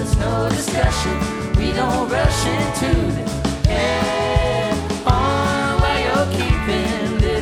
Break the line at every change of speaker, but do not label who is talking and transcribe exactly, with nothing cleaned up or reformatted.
there's no discussion. We don't rush into the